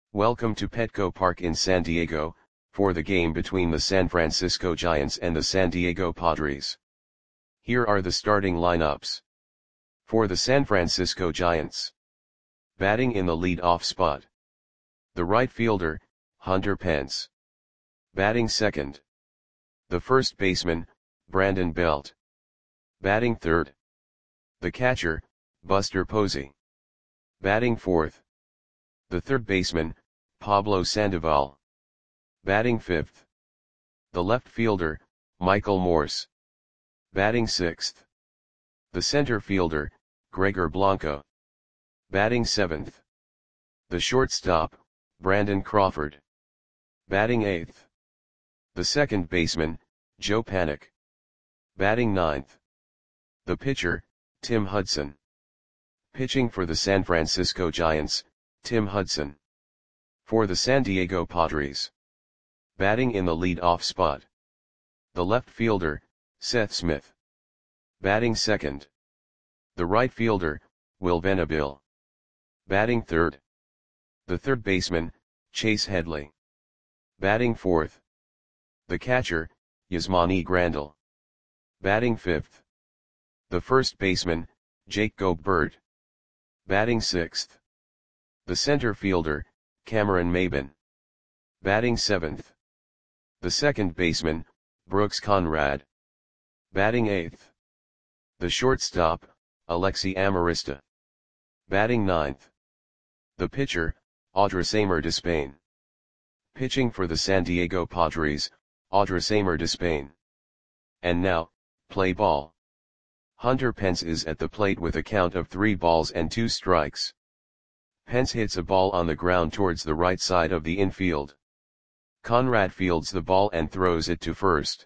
Welcome to Petco Park in San Diego, for the game between the San Francisco Giants and the San Diego Padres. Here are the starting lineups. For the San Francisco Giants. Batting in the lead-off spot. The right fielder, Hunter Pence. Batting second. The first baseman, Brandon Belt. Batting third. The catcher, Buster Posey. Batting fourth. The third baseman, Pablo Sandoval. Batting fifth. The left fielder, Michael Morse. Batting sixth. The center fielder, Gregor Blanco. Batting seventh. The shortstop, Brandon Crawford. Batting eighth. The second baseman, Joe Panik. Batting ninth. The pitcher, Tim Hudson. Pitching for the San Francisco Giants, Tim Hudson. For the San Diego Padres. Batting in the lead-off spot. The left fielder, Seth Smith. Batting second. The right fielder, Will Venable. Batting third. The third baseman, Chase Headley. Batting fourth. The catcher, Yasmani Grandal. Batting fifth. The first baseman, Jake Gobert. Batting sixth. The center fielder, Cameron Maybin. Batting seventh. The second baseman, Brooks Conrad. Batting eighth. The shortstop, Alexi Amarista. Batting ninth. The pitcher, Audrisamer Despain. Pitching for the San Diego Padres, Audrisamer Despain. And now, play ball. Hunter Pence is at the plate with a count of 3 balls and 2 strikes. Pence hits a ball on the ground towards the right side of the infield. Conrad fields the ball and throws it to first.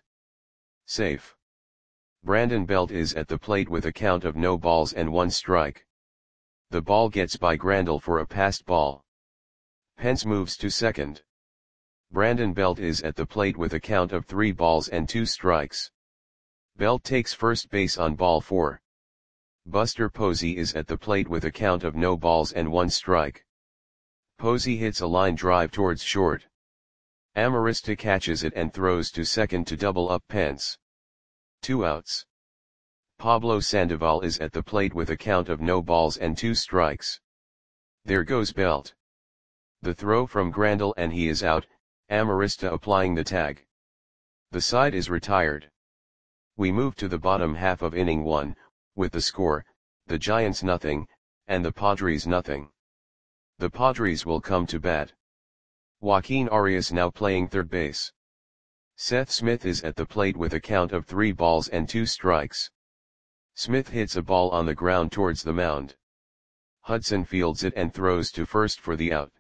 Safe. Brandon Belt is at the plate with a count of no balls and 1 strike. The ball gets by Grandal for a passed ball. Pence moves to second. Brandon Belt is at the plate with a count of 3 balls and 2 strikes. Belt takes first base on ball 4. Buster Posey is at the plate with a count of no balls and 1 strike. Posey hits a line drive towards short. Amarista catches it and throws to second to double up Pence. 2 outs. Pablo Sandoval is at the plate with a count of no balls and 2 strikes. There goes Belt. The throw from Grandal and he is out, Amarista applying the tag. The side is retired. We move to the bottom half of inning 1, with the score, the Giants nothing, and the Padres nothing. The Padres will come to bat. Joaquin Arias now playing third base. Seth Smith is at the plate with a count of 3 balls and 2 strikes. Smith hits a ball on the ground towards the mound. Hudson fields it and throws to first for the out.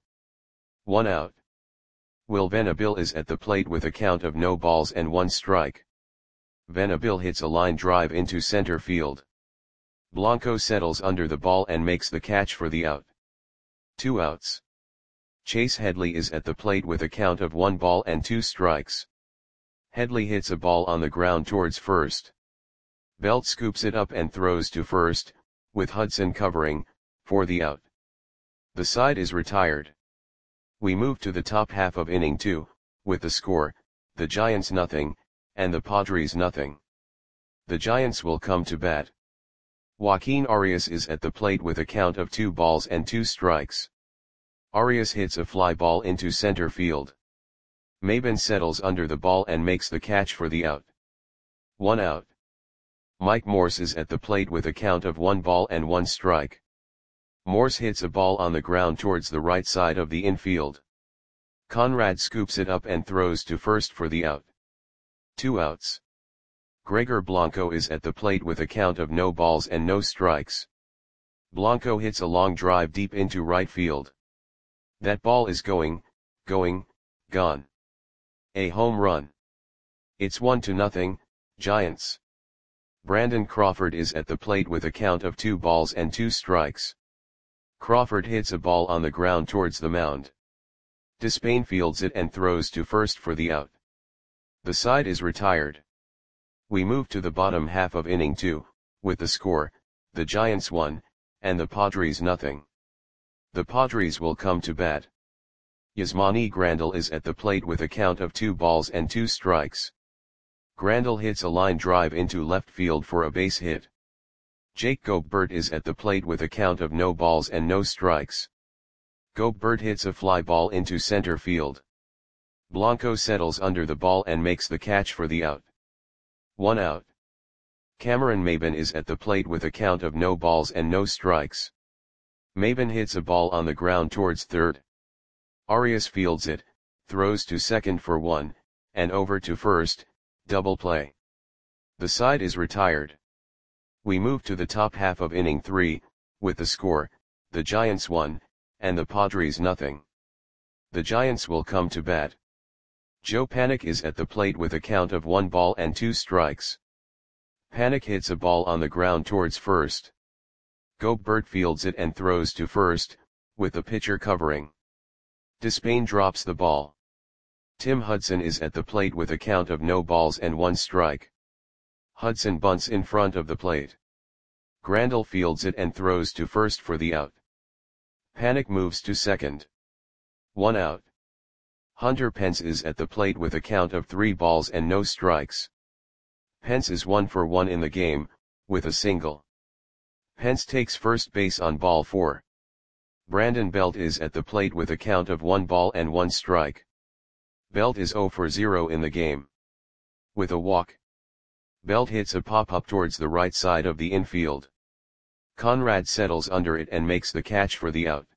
1 out. Will Venable is at the plate with a count of no balls and 1 strike. Venable hits a line drive into center field. Blanco settles under the ball and makes the catch for the out. 2 outs. Chase Headley is at the plate with a count of 1 ball and 2 strikes. Headley hits a ball on the ground towards first. Belt scoops it up and throws to first, with Hudson covering, for the out. The side is retired. We move to the top half of inning 2, with the score, the Giants nothing, and the Padres nothing. The Giants will come to bat. Joaquin Arias is at the plate with a count of 2 balls and 2 strikes. Arias hits a fly ball into center field. Maybin settles under the ball and makes the catch for the out. 1 out. Mike Morse is at the plate with a count of 1 ball and 1 strike. Morse hits a ball on the ground towards the right side of the infield. Conrad scoops it up and throws to first for the out. 2 outs. Gregor Blanco is at the plate with a count of no balls and no strikes. Blanco hits a long drive deep into right field. That ball is gone. A home run. It's 1-0, Giants. Brandon Crawford is at the plate with a count of 2 balls and 2 strikes. Crawford hits a ball on the ground towards the mound. Despain fields it and throws to first for the out. The side is retired. We move to the bottom half of inning 2, with the score, the Giants 1, and the Padres nothing. The Padres will come to bat. Yasmani Grandal is at the plate with a count of 2 balls and 2 strikes. Grandal hits a line drive into left field for a base hit. Jake Gobert is at the plate with a count of no balls and no strikes. Gobert hits a fly ball into center field. Blanco settles under the ball and makes the catch for the out. 1 out. Cameron Maybin is at the plate with a count of no balls and no strikes. Maybin hits a ball on the ground towards third. Arias fields it, throws to second for 1, and over to first, double play. The side is retired. We move to the top half of inning 3, with the score, the Giants 1, and the Padres nothing. The Giants will come to bat. Joe Panik is at the plate with a count of 1 ball and 2 strikes. Panik hits a ball on the ground towards first. Gobert fields it and throws to first, with the pitcher covering. Despain drops the ball. Tim Hudson is at the plate with a count of no balls and 1 strike. Hudson bunts in front of the plate. Grandal fields it and throws to first for the out. Panik moves to second. 1 out. Hunter Pence is at the plate with a count of 3 balls and no strikes. Pence is 1 for 1 in the game, with a single. Pence takes first base on ball 4. Brandon Belt is at the plate with a count of 1 ball and 1 strike. Belt is 0 for 0 in the game. With a walk. Belt hits a pop-up towards the right side of the infield. Conrad settles under it and makes the catch for the out.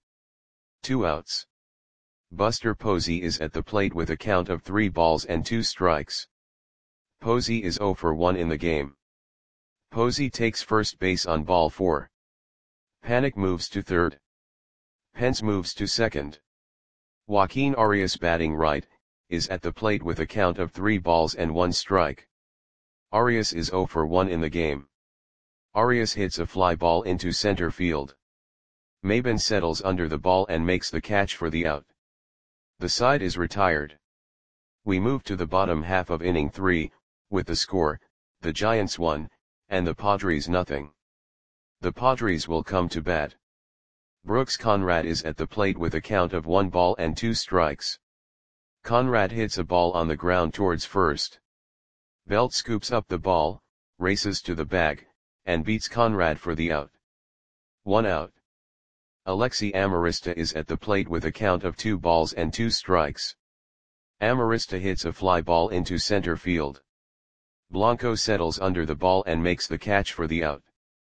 2 outs. Buster Posey is at the plate with a count of 3 balls and 2 strikes. Posey is 0 for 1 in the game. Posey takes first base on ball 4. Panik moves to third. Pence moves to second. Joaquin Arias, batting right, is at the plate with a count of 3 balls and 1 strike. Arias is 0 for 1 in the game. Arias hits a fly ball into center field. Maybin settles under the ball and makes the catch for the out. The side is retired. We move to the bottom half of inning 3, with the score, the Giants 1, and the Padres nothing. The Padres will come to bat. Brooks Conrad is at the plate with a count of 1 ball and 2 strikes. Conrad hits a ball on the ground towards first. Belt scoops up the ball, races to the bag, and beats Conrad for the out. 1 out. Alexi Amarista is at the plate with a count of 2 balls and 2 strikes. Amarista hits a fly ball into center field. Blanco settles under the ball and makes the catch for the out.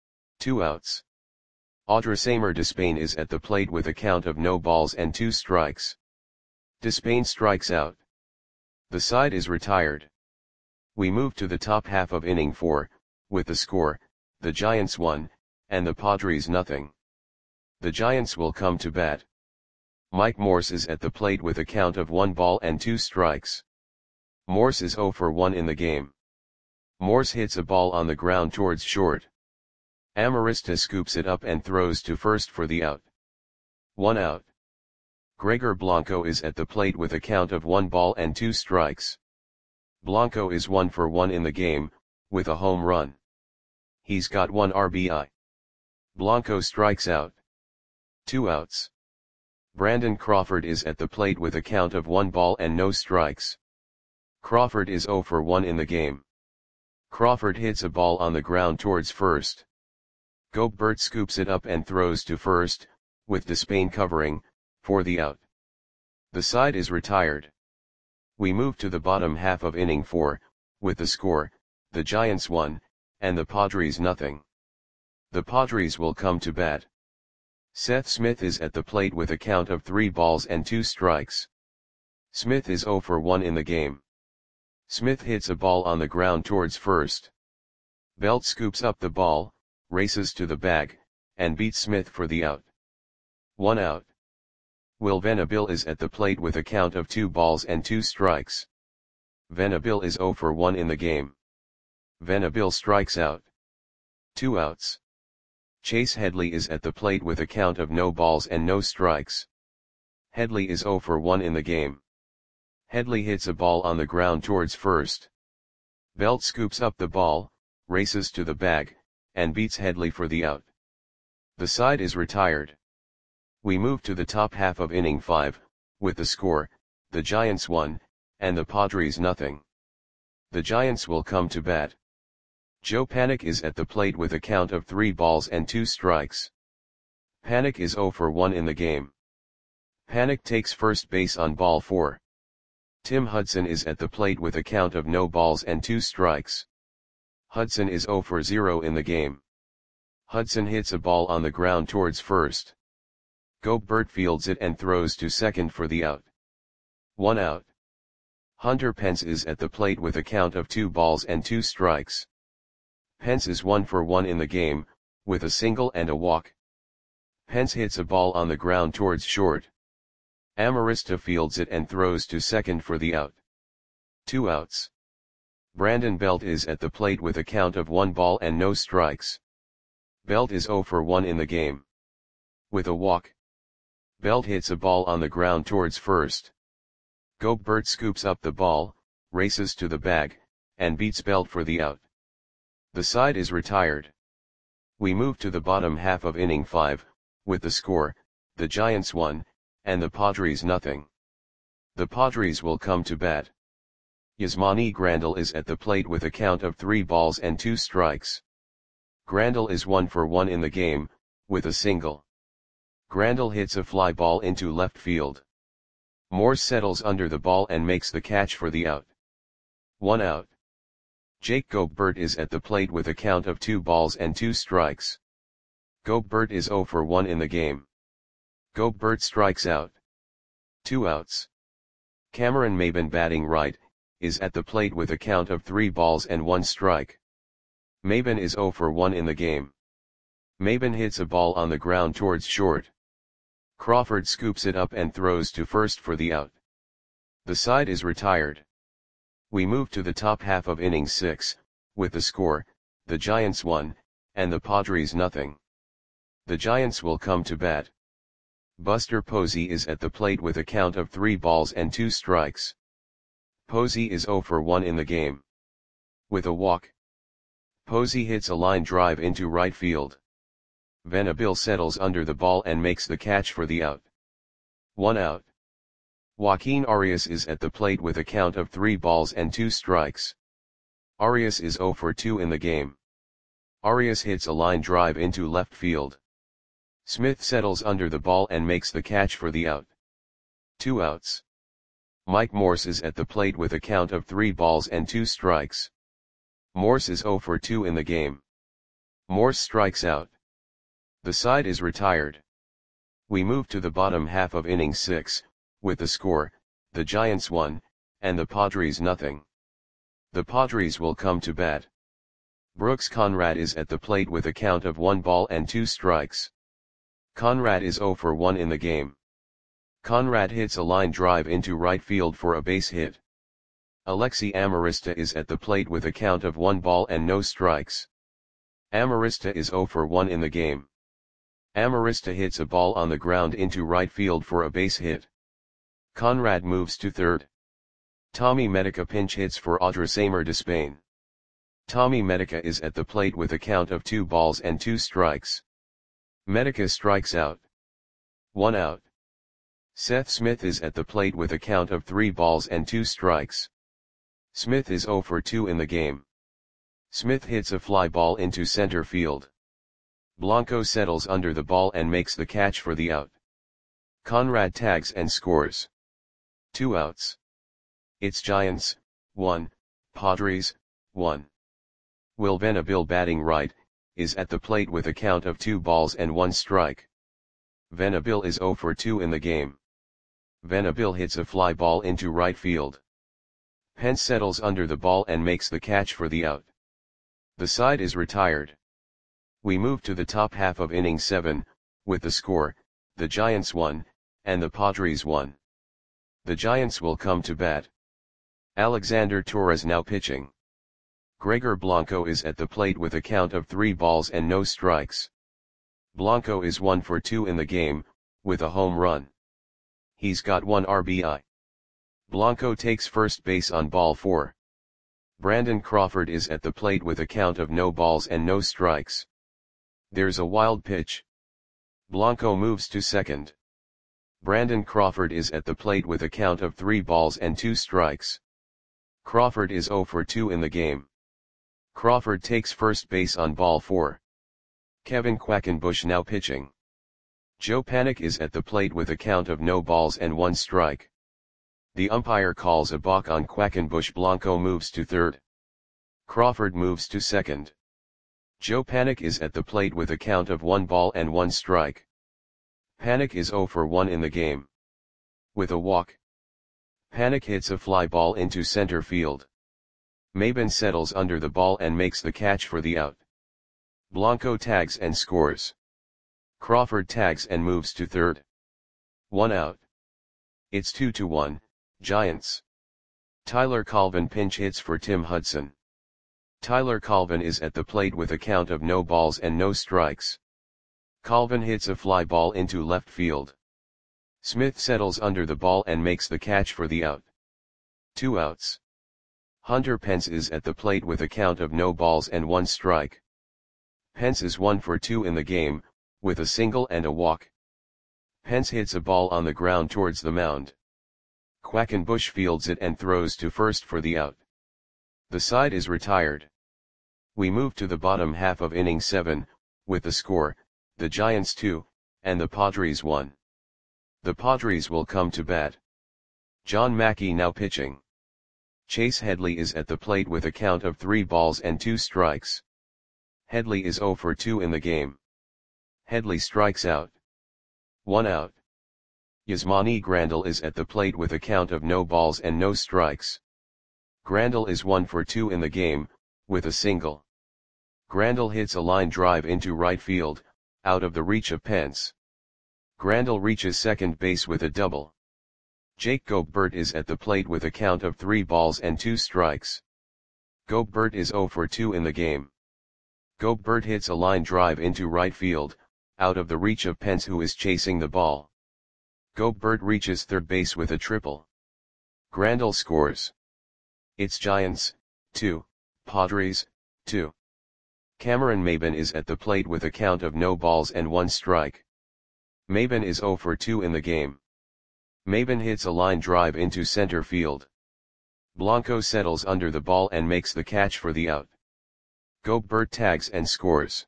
2 outs. Audrisamer Despain is at the plate with a count of no balls and 2 strikes. Despain strikes out. The side is retired. We move to the top half of inning 4, with the score, the Giants 1, and the Padres nothing. The Giants will come to bat. Mike Morse is at the plate with a count of 1 ball and 2 strikes. Morse is 0 for 1 in the game. Morse hits a ball on the ground towards short. Amarista scoops it up and throws to first for the out. 1 out. Gregor Blanco is at the plate with a count of 1 ball and 2 strikes. Blanco is 1 for 1 in the game, with a home run. He's got 1 RBI. Blanco strikes out. 2 outs. Brandon Crawford is at the plate with a count of 1 ball and no strikes. Crawford is 0 for 1 in the game. Crawford hits a ball on the ground towards first. Gobert scoops it up and throws to first, with Despain covering, for the out. The side is retired. We move to the bottom half of inning 4, with the score, the Giants 1, and the Padres nothing. The Padres will come to bat. Seth Smith is at the plate with a count of 3 balls and 2 strikes. Smith is 0 for 1 in the game. Smith hits a ball on the ground towards first. Belt scoops up the ball, races to the bag, and beats Smith for the out. 1 out. Will Venable is at the plate with a count of 2 balls and 2 strikes. Venable is 0 for 1 in the game. Venable strikes out. 2 outs. Chase Headley is at the plate with a count of no balls and no strikes. Headley is 0 for 1 in the game. Headley hits a ball on the ground towards first. Belt scoops up the ball, races to the bag, and beats Headley for the out. The side is retired. We move to the top half of inning 5, with the score, the Giants 1, and the Padres nothing. The Giants will come to bat. Joe Panik is at the plate with a count of 3 balls and 2 strikes. Panik is 0 for 1 in the game. Panik takes first base on ball 4. Tim Hudson is at the plate with a count of no balls and 2 strikes. Hudson is 0 for 0 in the game. Hudson hits a ball on the ground towards first. Gobert fields it and throws to second for the out. 1 out. Hunter Pence is at the plate with a count of 2 balls and 2 strikes. Pence is 1 for 1 in the game, with a single and a walk. Pence hits a ball on the ground towards short. Amarista fields it and throws to second for the out. 2 outs. Brandon Belt is at the plate with a count of 1 ball and no strikes. Belt is 0 for 1 in the game. With a walk. Belt hits a ball on the ground towards first. Gobert scoops up the ball, races to the bag, and beats Belt for the out. The side is retired. We move to the bottom half of inning 5, with the score, the Giants 1, and the Padres nothing. The Padres will come to bat. Yasmani Grandal is at the plate with a count of 3 balls and 2 strikes. Grandal is 1 for 1 in the game, with a single. Grandal hits a fly ball into left field. Morse settles under the ball and makes the catch for the out. 1 out. Jake Gobert is at the plate with a count of 2 balls and 2 strikes. Gobert is 0 for 1 in the game. Gobert strikes out. 2 outs. Cameron Maybin, batting right, is at the plate with a count of 3 balls and 1 strike. Maybin is 0 for 1 in the game. Maybin hits a ball on the ground towards short. Crawford scoops it up and throws to first for the out. The side is retired. We move to the top half of inning 6, with the score, the Giants 1, and the Padres nothing. The Giants will come to bat. Buster Posey is at the plate with a count of 3 balls and 2 strikes. Posey is 0 for 1 in the game. With a walk. Posey hits a line drive into right field. Venable settles under the ball and makes the catch for the out. 1 out. Joaquin Arias is at the plate with a count of 3 balls and 2 strikes. Arias is 0 for 2 in the game. Arias hits a line drive into left field. Smith settles under the ball and makes the catch for the out. 2 outs. Mike Morse is at the plate with a count of 3 balls and 2 strikes. Morse is 0 for 2 in the game. Morse strikes out. The side is retired. We move to the bottom half of inning 6, with the score, the Giants 1, and the Padres nothing. The Padres will come to bat. Brooks Conrad is at the plate with a count of 1 ball and 2 strikes. Conrad is 0 for 1 in the game. Conrad hits a line drive into right field for a base hit. Alexi Amarista is at the plate with a count of 1 ball and no strikes. Amarista is 0 for 1 in the game. Amarista hits a ball on the ground into right field for a base hit. Conrad moves to third. Tommy Medica pinch hits for Audrisamer Despain. Tommy Medica is at the plate with a count of 2 balls and 2 strikes. Medica strikes out. 1 out. Seth Smith is at the plate with a count of 3 balls and 2 strikes. Smith is 0 for 2 in the game. Smith hits a fly ball into center field. Blanco settles under the ball and makes the catch for the out. Conrad tags and scores. 2 outs. It's Giants, 1, Padres, 1. Will Venable, batting right, is at the plate with a count of 2 balls and 1 strike. Venable is 0 for 2 in the game. Venable hits a fly ball into right field. Pence settles under the ball and makes the catch for the out. The side is retired. We move to the top half of inning 7, with the score, the Giants 1, and the Padres 1. The Giants will come to bat. Alexander Torres now pitching. Gregor Blanco is at the plate with a count of 3 balls and no strikes. Blanco is 1 for 2 in the game, with a home run. He's got 1 RBI. Blanco takes first base on ball 4. Brandon Crawford is at the plate with a count of no balls and no strikes. There's a wild pitch. Blanco moves to second. Brandon Crawford is at the plate with a count of 3 balls and 2 strikes. Crawford is 0 for 2 in the game. Crawford takes first base on ball 4. Kevin Quackenbush now pitching. Joe Panik is at the plate with a count of no balls and 1 strike. The umpire calls a balk on Quackenbush. Blanco moves to third. Crawford moves to second. Joe Panik is at the plate with a count of 1 ball and 1 strike. Panik is 0 for 1 in the game. With a walk, Panik hits a fly ball into center field. Maben settles under the ball and makes the catch for the out. Blanco tags and scores. Crawford tags and moves to third. 1 out. It's 2-1, Giants. Tyler Colvin pinch hits for Tim Hudson. Tyler Colvin is at the plate with a count of no balls and no strikes. Colvin hits a fly ball into left field. Smith settles under the ball and makes the catch for the out. 2 outs. Hunter Pence is at the plate with a count of no balls and 1 strike. Pence is 1 for 2 in the game, with a single and a walk. Pence hits a ball on the ground towards the mound. Quackenbush fields it and throws to first for the out. The side is retired. We move to the bottom half of inning 7, with the score, the Giants 2, and the Padres 1. The Padres will come to bat. John Mackey now pitching. Chase Headley is at the plate with a count of 3 balls and 2 strikes. Headley is 0 for 2 in the game. Headley strikes out. 1 out. Yasmani Grandal is at the plate with a count of no balls and no strikes. Grandal is 1 for 2 in the game, with a single. Grandal hits a line drive into right field, out of the reach of Pence. Grandal reaches second base with a double. Jake Gobert is at the plate with a count of 3 balls and 2 strikes. Gobert is 0 for 2 in the game. Gobert hits a line drive into right field, out of the reach of Pence, who is chasing the ball. Gobert reaches third base with a triple. Grandal scores. It's Giants, 2, Padres, 2. Cameron Maben is at the plate with a count of no balls and 1 strike. Maben is 0 for 2 in the game. Maben hits a line drive into center field. Blanco settles under the ball and makes the catch for the out. Gobert tags and scores.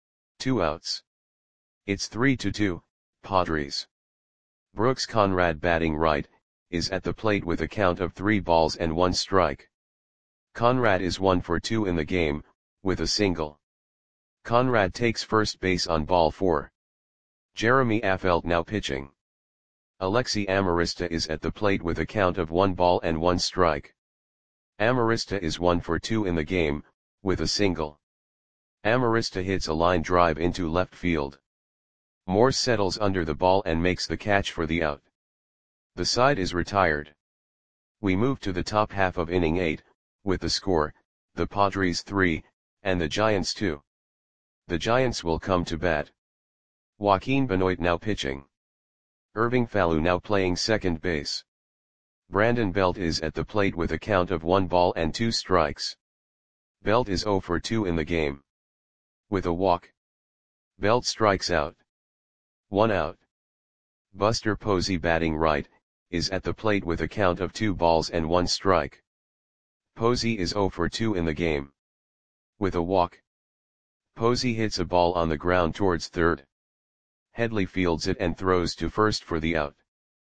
2 outs. It's 3-2, Padres. Brooks Conrad batting right, is at the plate with a count of 3 balls and 1 strike. Conrad is 1 for 2 in the game, with a single. Conrad takes first base on ball 4. Jeremy Affeldt now pitching. Alexi Amarista is at the plate with a count of 1 ball and 1 strike. Amarista is 1 for 2 in the game, with a single. Amarista hits a line drive into left field. Morse settles under the ball and makes the catch for the out. The side is retired. We move to the top half of inning 8, with the score, the Padres 3, and the Giants 2. The Giants will come to bat. Joaquin Benoit now pitching. Irving Falou now playing second base. Brandon Belt is at the plate with a count of 1 ball and 2 strikes. Belt is 0 for 2 in the game. With a walk, Belt strikes out. 1 out. Buster Posey batting right, is at the plate with a count of 2 balls and 1 strike. Posey is 0 for 2 in the game. With a walk, Posey hits a ball on the ground towards third. Headley fields it and throws to first for the out.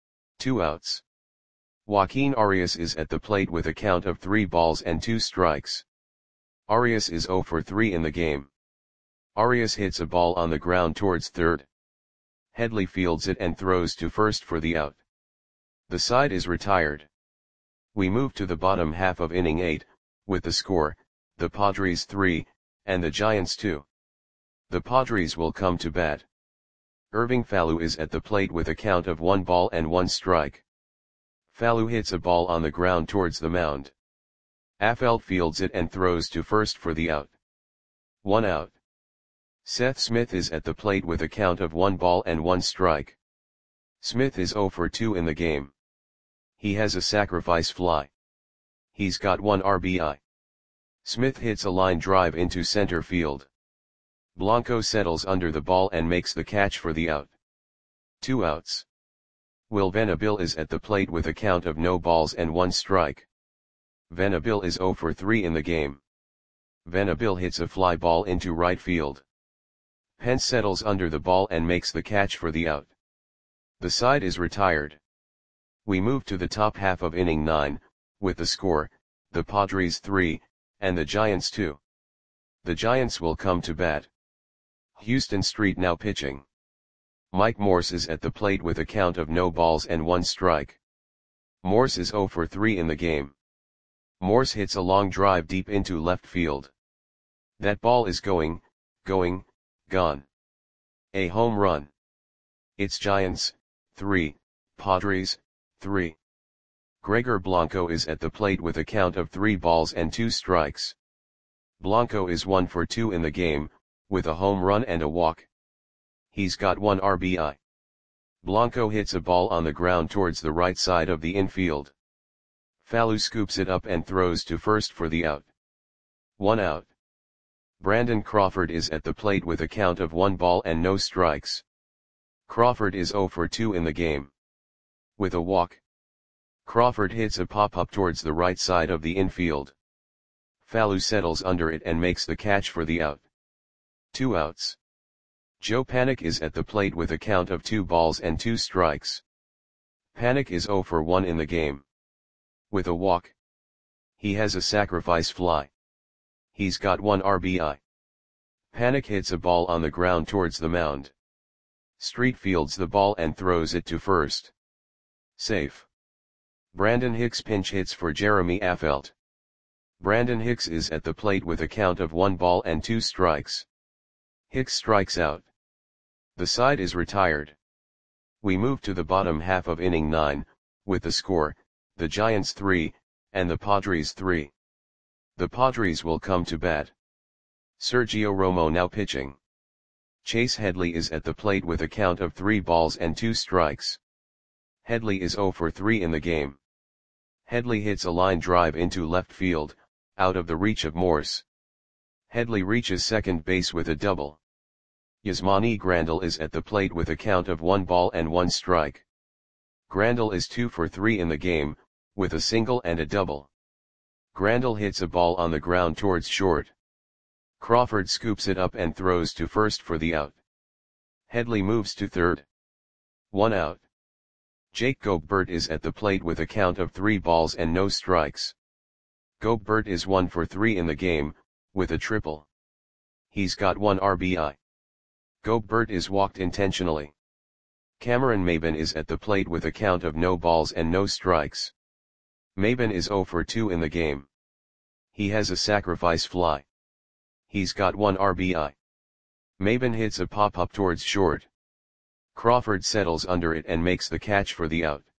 2 outs. Joaquin Arias is at the plate with a count of 3 balls and 2 strikes. Arias is 0 for 3 in the game. Arias hits a ball on the ground towards third. Headley fields it and throws to first for the out. The side is retired. We move to the bottom half of inning 8, with the score, the Padres 3, and the Giants 2. The Padres will come to bat. Irving Falou is at the plate with a count of 1 ball and 1 strike. Falou hits a ball on the ground towards the mound. Affeldt fields it and throws to first for the out. 1 out. Seth Smith is at the plate with a count of 1 ball and 1 strike. Smith is 0 for 2 in the game. He has a sacrifice fly. He's got 1 RBI. Smith hits a line drive into center field. Blanco settles under the ball and makes the catch for the out. 2 outs. Will Venabil is at the plate with a count of no balls and 1 strike. Venabil is 0 for 3 in the game. Venabil hits a fly ball into right field. Pence settles under the ball and makes the catch for the out. The side is retired. We move to the top half of inning 9, with the score, the Padres 3, and the Giants 2. The Giants will come to bat. Houston Street now pitching. Mike Morse is at the plate with a count of no balls and 1 strike. Morse is 0 for 3 in the game. Morse hits a long drive deep into left field. That ball is going, gone. A home run. It's Giants, 3, Padres, 3. Gregor Blanco is at the plate with a count of 3 balls and 2 strikes. Blanco is 1 for 2 in the game, with a home run and a walk. He's got 1 RBI. Blanco hits a ball on the ground towards the right side of the infield. Fallu scoops it up and throws to first for the out. 1 out. Brandon Crawford is at the plate with a count of 1 ball and no strikes. Crawford is 0 for 2 in the game. With a walk. Crawford hits a pop-up towards the right side of the infield. Fallu settles under it and makes the catch for the out. 2 outs. Joe Panik is at the plate with a count of 2 balls and 2 strikes. Panik is 0 for 1 in the game. With a walk. He has a sacrifice fly. He's got 1 RBI. Panik hits a ball on the ground towards the mound. Street fields the ball and throws it to first. Safe. Brandon Hicks pinch hits for Jeremy Affeldt. Brandon Hicks is at the plate with a count of 1 ball and 2 strikes. Hicks strikes out. The side is retired. We move to the bottom half of inning 9, with the score, the Giants 3, and the Padres 3. The Padres will come to bat. Sergio Romo now pitching. Chase Headley is at the plate with a count of 3 balls and 2 strikes. Headley is 0 for 3 in the game. Headley hits a line drive into left field, out of the reach of Morse. Headley reaches second base with a double. Yasmani Grandal is at the plate with a count of 1 ball and 1 strike. Grandal is 2 for 3 in the game, with a single and a double. Grandal hits a ball on the ground towards short. Crawford scoops it up and throws to first for the out. Headley moves to third. 1 out. Jake Gobert is at the plate with a count of 3 balls and no strikes. Gobert is 1 for 3 in the game, with a triple. He's got 1 RBI. Gobert is walked intentionally. Cameron Maybin is at the plate with a count of no balls and no strikes. Maybin is 0 for 2 in the game. He has a sacrifice fly. He's got 1 RBI. Maybin hits a pop-up towards short. Crawford settles under it and makes the catch for the out.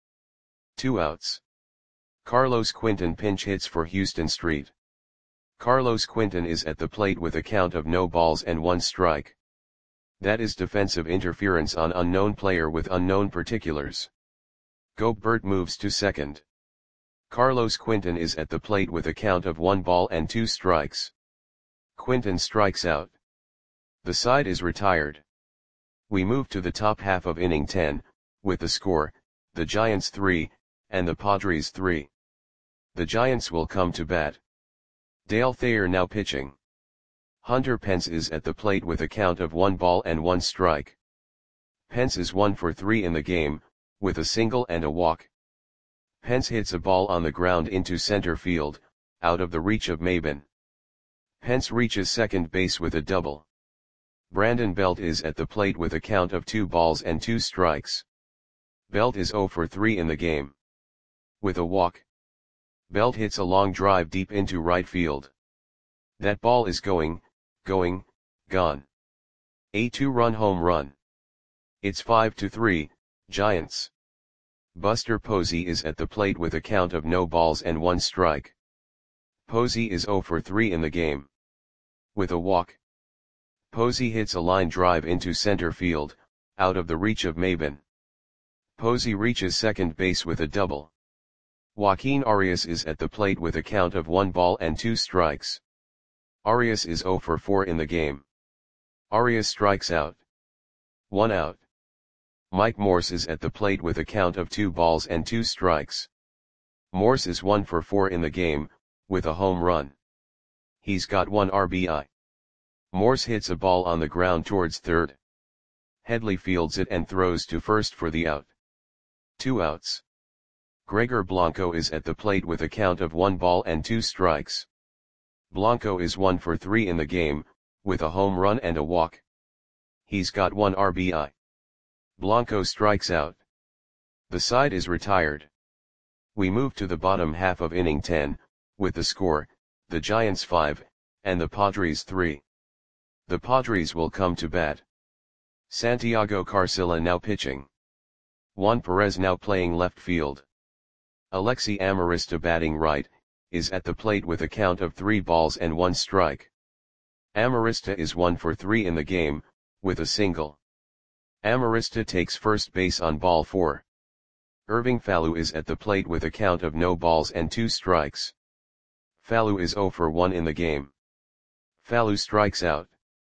2 outs. Carlos Quinton pinch hits for Houston Street. Carlos Quinton is at the plate with a count of no balls and 1 strike. That is defensive interference on unknown player with unknown particulars. Gobert moves to second. Carlos Quinton is at the plate with a count of 1 ball and 2 strikes. Quinton strikes out. The side is retired. We move to the top half of inning 10, with the score, the Giants 3, and the Padres 3. The Giants will come to bat. Dale Thayer now pitching. Hunter Pence is at the plate with a count of 1 ball and 1 strike. Pence is 1 for 3 in the game, with a single and a walk. Pence hits a ball on the ground into center field, out of the reach of Maybin. Pence reaches second base with a double. Brandon Belt is at the plate with a count of 2 balls and 2 strikes. Belt is 0 for 3 in the game. With a walk. Belt hits a long drive deep into right field. That ball is going, gone. A 2-run home run. It's 5-3, Giants. Buster Posey is at the plate with a count of no balls and 1 strike. Posey is 0 for 3 in the game. With a walk. Posey hits a line drive into center field, out of the reach of Maybin. Posey reaches second base with a double. Joaquin Arias is at the plate with a count of 1 ball and 2 strikes. Arias is 0 for 4 in the game. Arias strikes out. 1 out. Mike Morse is at the plate with a count of 2 balls and 2 strikes. Morse is 1 for 4 in the game, with a home run. He's got 1 RBI. Morse hits a ball on the ground towards third. Headley fields it and throws to first for the out. 2 outs. Gregor Blanco is at the plate with a count of 1 ball and 2 strikes. Blanco is 1 for 3 in the game, with a home run and a walk. He's got 1 RBI. Blanco strikes out. The side is retired. We move to the bottom half of inning 10, with the score, the Giants 5, and the Padres 3. The Padres will come to bat. Santiago Carcilla now pitching. Juan Perez now playing left field. Alexi Amarista batting right, is at the plate with a count of 3 balls and 1 strike. Amarista is 1 for 3 in the game, with a single. Amarista takes first base on ball 4. Irving Falu is at the plate with a count of no balls and 2 strikes. Falu is 0 for 1 in the game. Falu strikes out.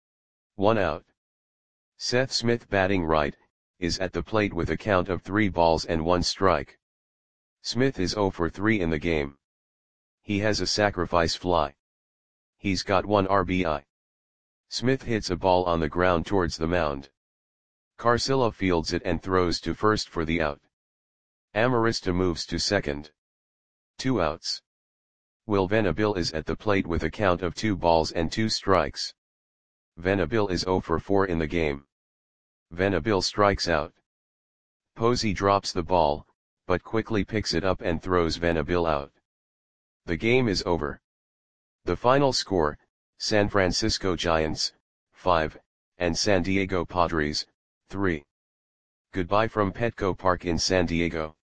1 out. Seth Smith batting right, is at the plate with a count of 3 balls and 1 strike. Smith is 0 for 3 in the game. He has a sacrifice fly. He's got 1 RBI. Smith hits a ball on the ground towards the mound. Carcilla fields it and throws to first for the out. Amarista moves to second. 2 outs. Will Venable is at the plate with a count of 2 balls and 2 strikes. Venable is 0 for 4 in the game. Venable strikes out. Posey drops the ball, but quickly picks it up and throws Venable out. The game is over. The final score, San Francisco Giants, 5, and San Diego Padres, 3. Goodbye from Petco Park in San Diego.